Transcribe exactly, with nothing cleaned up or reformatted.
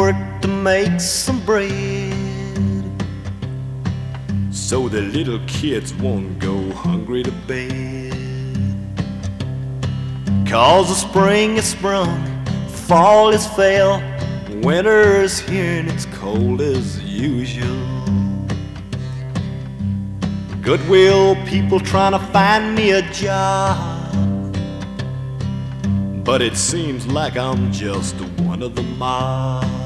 work to make some bread, so the little kids won't go hungry to bed. 'Cause the spring is sprung, fall is fell, winter's here and it's cold as usual. Goodwill people trying to find me a job, but it seems like I'm just one of the mob.